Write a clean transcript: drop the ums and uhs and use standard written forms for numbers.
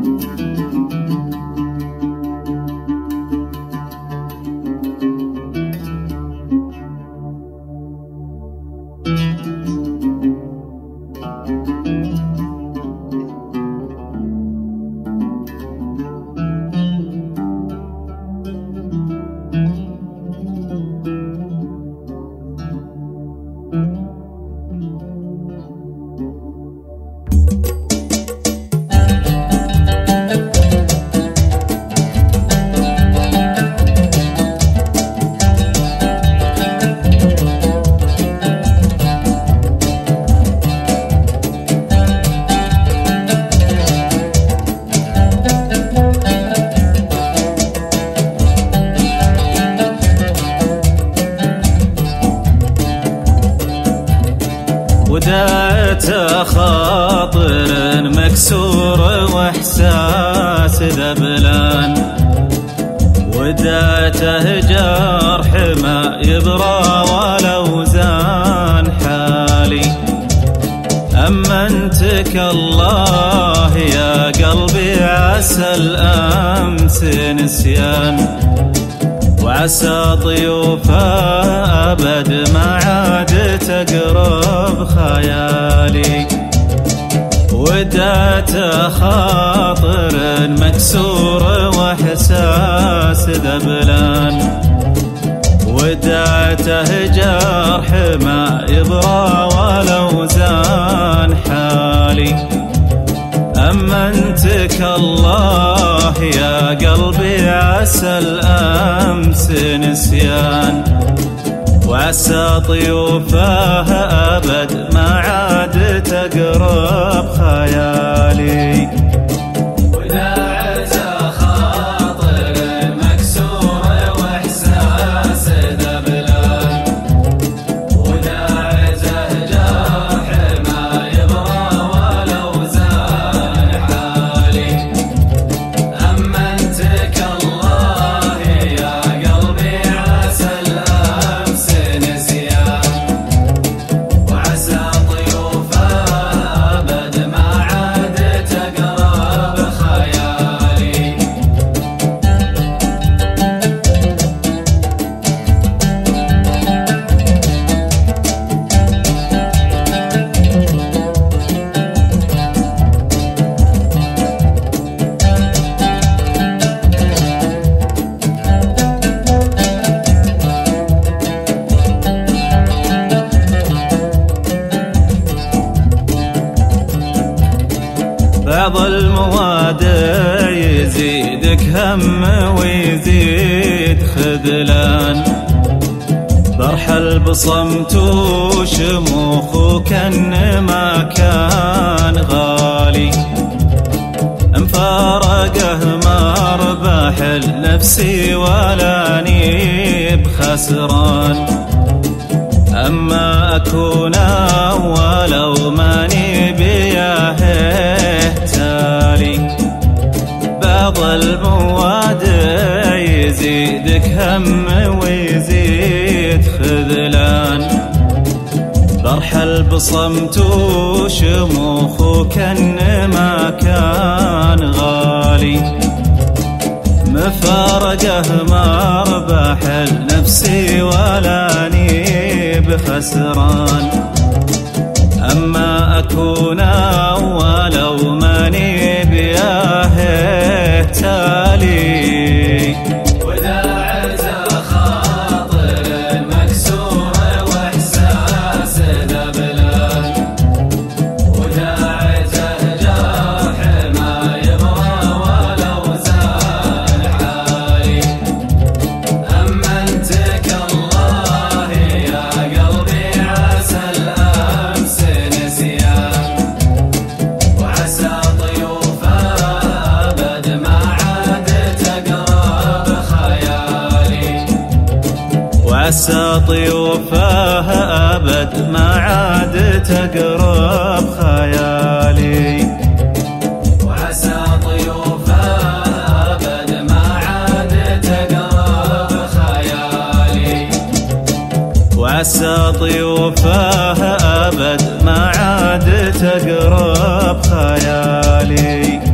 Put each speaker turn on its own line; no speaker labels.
ودعت خاطر مكسور واحساس ذبلان، ودعته جرح ما يبرى ولو زان حالي. أمنتك الله يا قلبي عسى الأمس نسيان، وعسى طيوفها أبد ما عاد تقرب خيالي. ودعت خاطر مكسور واحساس ذبلان، ودعته جرح ما يبرى ولو زان حالي. أمنتك الله يا قلبي عسى الأمس نسيان، وعسى طيوفها أبد ما عاد تقرب خيالي. ودعت خاطر مكسور واحساس ذبلان، ودعته جرح ما يبرى ولو زان حالي. أمنتك الله يا قلبي عسى الأمس نسيان، وعسى طيوفها أبد ما عاد تقرب خيالي. بعض الموادع يزيدك هم ويزيد خذلان، برحل بصمت وشموخ وكأن ما كان غالي. مفارقه ما ربح لنفسي ولا اني بخسران، أما أكون ولو ماني بياه تالي. بعض الموادع يزيدك هم ويزيد خذلان، برحل بصمت وشموخ وكأن ما كان غالي. مفارقه ما ربح لنفسي ولا اني بخسران، أما أكون ولو ماني بياه تالي. ودعت خاطر مكسور واحساس ذبلان، ودعته جرح ما يبرى ولو زان حالي. أمنتك الله يا قلبي عسى الأمس نسيان، وعسى طيوفها أبد ما عاد تقرب خيالي. وعسى طيوفها أبد ما عاد تقرب خيالي. وعسى طيوفها أبد ما عاد تقرب خيالي. وعسى طيوفها أبد ما عاد تقرب خيالي.